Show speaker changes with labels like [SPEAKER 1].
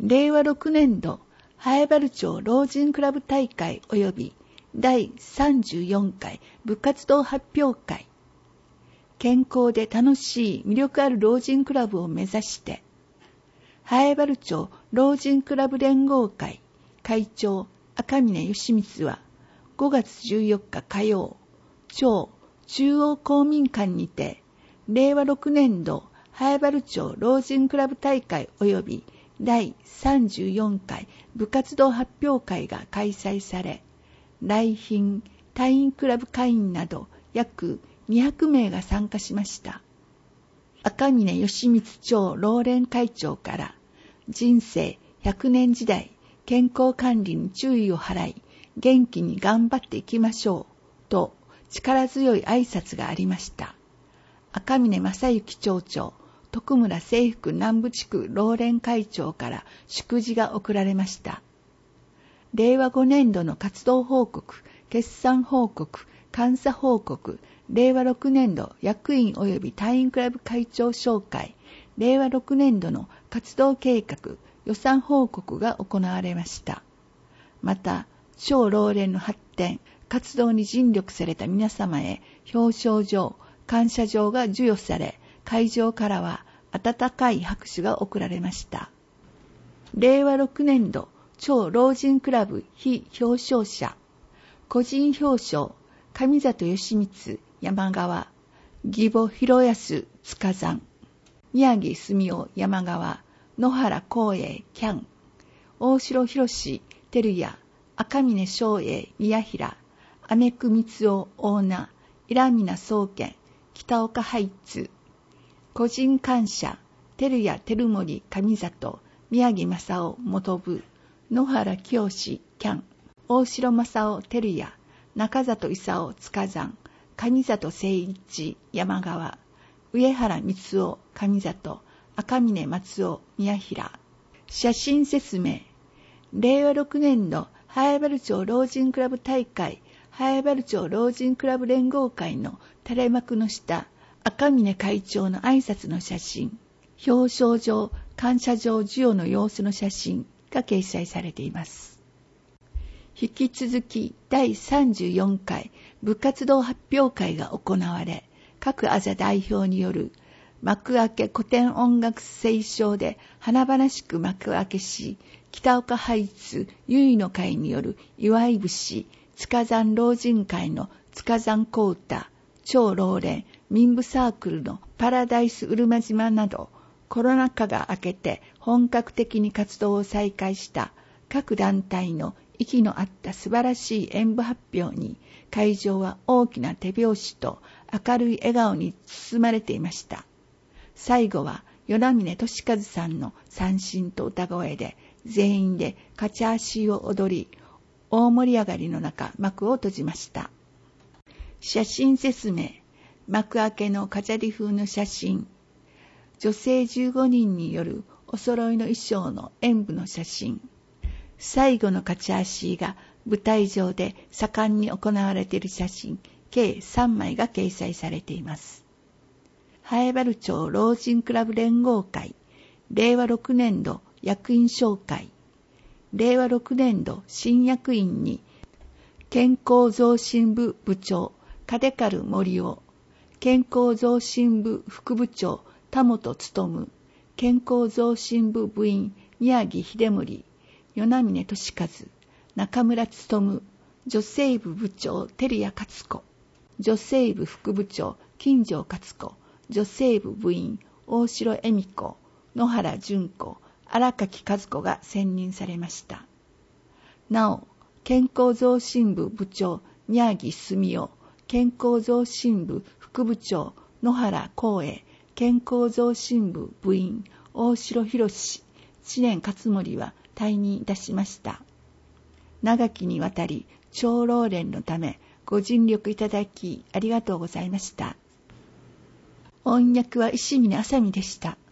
[SPEAKER 1] 令和6年度南風原町老人クラブ大会及び第34回部活動発表会。健康で楽しい魅力ある老人クラブを目指して、南風原町老人クラブ連合会会長赤嶺義光は5月14日火曜、町中央公民館にて、令和6年度南風原町老人クラブ大会及び第34回部活動発表会が開催され、来賓、隊員クラブ会員など約200名が参加しました。赤嶺義光町老連会長から、人生100年時代健康管理に注意を払い、元気に頑張っていきましょうと力強い挨拶がありました。赤嶺正幸町長、徳村清福南部地区老連会長から祝辞が贈られました。令和5年度の活動報告、決算報告、監査報告、令和6年度役員及び隊員クラブ会長紹介、令和6年度の活動計画、予算報告が行われました。また、町老連の発展、活動に尽力された皆様へ表彰状、感謝状が授与され、会場からは温かい拍手が送られました。令和6年度町老人クラブ非表彰者、個人表彰、上里義光山川、義母広安塚山、宮城住夫山川、野原光栄キャン、大城博士照屋、赤嶺翔英宮平、飴久光夫大名、伊良皆宗健北岡ハイツ、個人感謝、照屋照森上里、宮城正夫元部、野原清キャン、大城正夫照屋、中里勲塚山、上里誠一山川、上原光夫上里、赤嶺松尾宮平。写真説明。令和6年度南風原町老人クラブ大会南風原町老人クラブ連合会の垂れ幕の下、赤嶺会長の挨拶の写真、表彰状、感謝状授与の様子の写真が掲載されています。引き続き第34回部活動発表会が行われ、各あざ代表による幕開け古典音楽斉唱で華々しく幕開けし、北岡ハイツ結の会による祝い節、塚山老人会の塚山小唄、町老連民部サークルのパラダイスうるま島など、コロナ禍が明けて本格的に活動を再開した各団体の息の合った素晴らしい演舞発表に、会場は大きな手拍子と明るい笑顔に包まれていました。最後は与那嶺俊和さんの三振と歌声で全員でカチャーシーを踊り、大盛り上がりの中幕を閉じました。写真説明。幕開けのカチャリ風の写真、女性15人によるお揃いの衣装の演舞の写真、最後のカチャーシーが舞台上で盛んに行われている写真計3枚が掲載されています。南風原町老人クラブ連合会令和6年度役員紹介、令和6年度新役員に健康増進部部長金軽森夫、健康増進部副部長田本勉、健康増進部部員宮城秀盛、与那嶺俊和、中村勉、女性部部長照屋勝子、女性部副部長金城勝子、女性部部員大城恵美子、野原純子、荒垣和子が選任されました。なお、健康増進部部長宮城住夫、健康増進部副部長野原光栄、健康増進部部員大城博士、知念勝盛は退任いたしました。長きにわたり町老連のためご尽力いただきありがとうございました。音訳は石峰あさみでした。